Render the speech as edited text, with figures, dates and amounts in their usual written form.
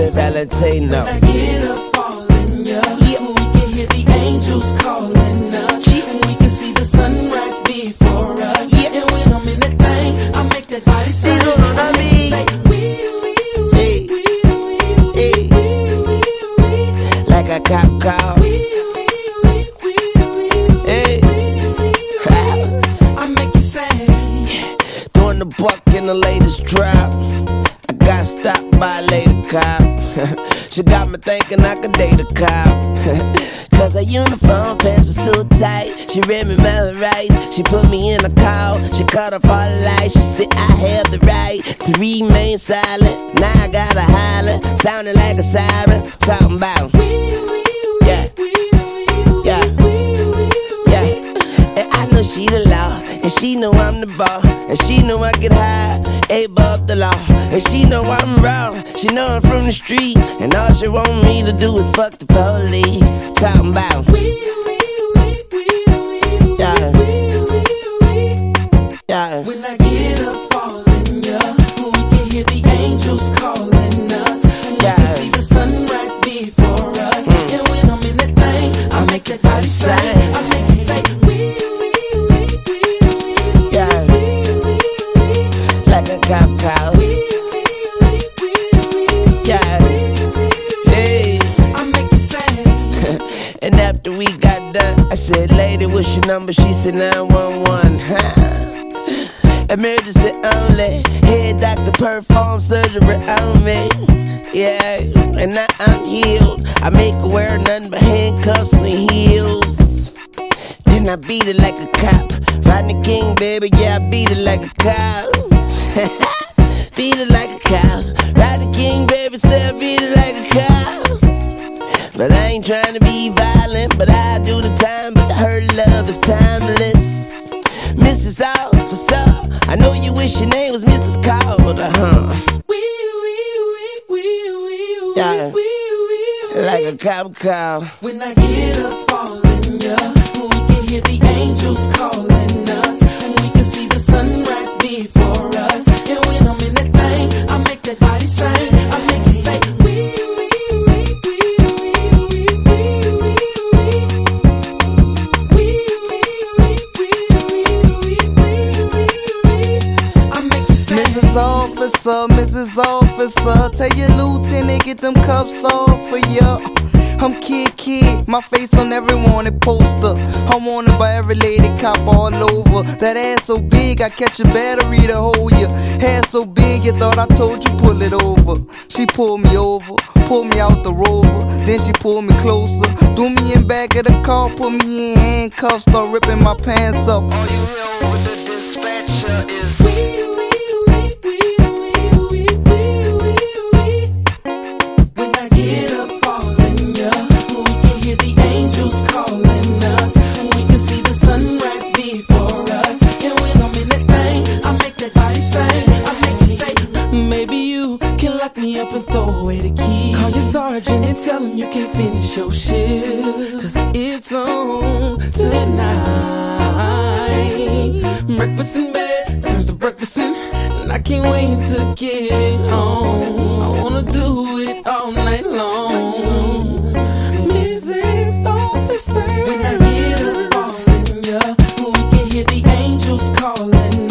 Happy Valentino. When I get up all in ya, we can hear the angels calling us. And we can see the sunrise before us. And when I'm in that thing, I make that body sing. You know what I mean? Say, like a cop car. Hey. I make you say, Throwing the buck in the latest drop. I got stopped by a lady cop. She got me thinking I could date a cop. Cause her uniform pants were so tight. She read me my rights. She put me in a call. She cut off all the lights. She said I have the right to remain silent. Now I gotta holler, sounding like a siren. Talking about yeah, yeah, yeah. And I know she the law, and she know I'm the ball, and she know I get high, above the law. And she know I'm wrong, she know I'm from the street, and all she want me to do is fuck the police. Talking about yeah, yeah. when I get up all in ya, we can hear the angels calling us. And we can see the sunrise before us. And when I'm in that thing, I make that body sing. I make it say, yeah, like a cop car. Yeah, hey. I make it say. And after we got done, I said, lady, what's your number? She said 911. Emergency only. Head doctor perform surgery on me. Yeah, and now I'm healed. I make her wear nothing but handcuffs and heels. Then I beat it like a cop. Rodney King, baby, yeah, I beat it like a cop. Beat it like a cow. Rodney King, baby, say I beat it like a cow. But I ain't trying to be violent, but I do the time. But her love is timeless. Mrs. Officer, I know you wish your name was Mrs. Calder, yeah, like a cop cow. When I get up all in ya, we can hear the angels calling us. And we can see the sunrise before us. And when I'm in that thing, I make that body sing. I make it say, I make it say, Mrs. Officer, tell your lieutenant get them cuffs off for ya. I'm kid, my face on every wanted poster. I'm wanted by every lady cop all over. That ass so big, I catch a battery to hold ya. Hair so big, you thought I told you pull it over. She pulled me over, pulled me out the Rover. Then she pulled me closer, threw me in back of the car, put me in handcuffs, start ripping my pants up. All you hear over the dispatcher is when I get up all in ya, we can hear the angels calling us. And we can see the sunrise before us. And when I'm in that thing, I make that body sing. I make it say, maybe you can lock me up and throw away the key. Call your sergeant and tell him you can't finish your shift, cause it's on tonight. Breakfast in bed turns to breakfast in, and I can't wait to get it on. I wanna do it all night long. Mrs. Officer, when I get up all in ya, we can hear the angels calling